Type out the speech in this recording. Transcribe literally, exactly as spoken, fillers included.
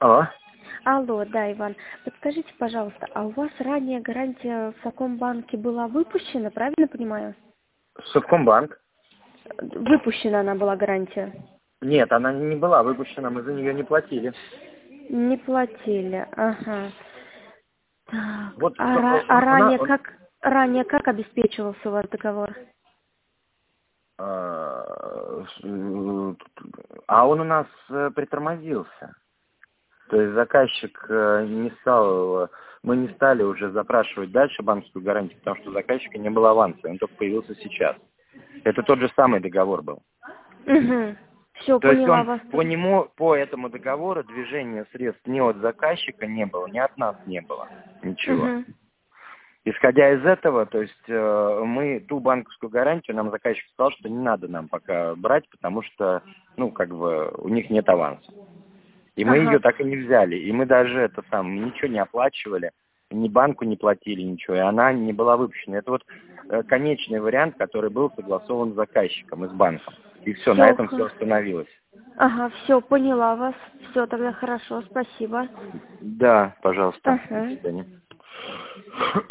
Алло. Алло, да, Иван. Подскажите, пожалуйста, а у вас ранее гарантия в Совкомбанке была выпущена, правильно понимаю? Совкомбанк? Выпущена она была гарантия? Нет, она не была выпущена, мы за нее не платили. Не платили, ага. Так, Вот а, то- ра- он, а она, ранее он, как ранее как обеспечивался у вас договор? а, с- а он у нас э, притормозился. То есть заказчик э, не стал, э, мы не стали уже запрашивать дальше банковскую гарантию, потому что у заказчика не было аванса, он только появился сейчас. Это тот же самый договор был. Угу. Все, То есть поняла он вас. по нему, по этому договору движения средств ни от заказчика не было, ни от нас не было. Ничего. Угу. Исходя из этого, то есть э, мы ту банковскую гарантию, нам заказчик сказал, что не надо нам пока брать, потому что, ну, как бы, у них нет аванса. И мы ее Ага. так и не взяли. И мы даже это сам ничего не оплачивали, ни банку не платили ничего, и она не была выпущена. Это вот э, конечный вариант, который был согласован с заказчиком и с банком. И все, на Все. этом все остановилось. Ага, все, поняла вас. Все, тогда хорошо, спасибо. Да, пожалуйста. До Ага. свидания.